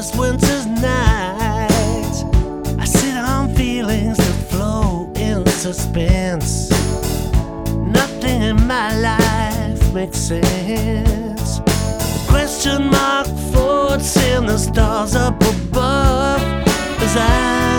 this winter's night. I sit on feelings that flow in suspense. Nothing in my life makes sense. Question mark floats in the stars up above as I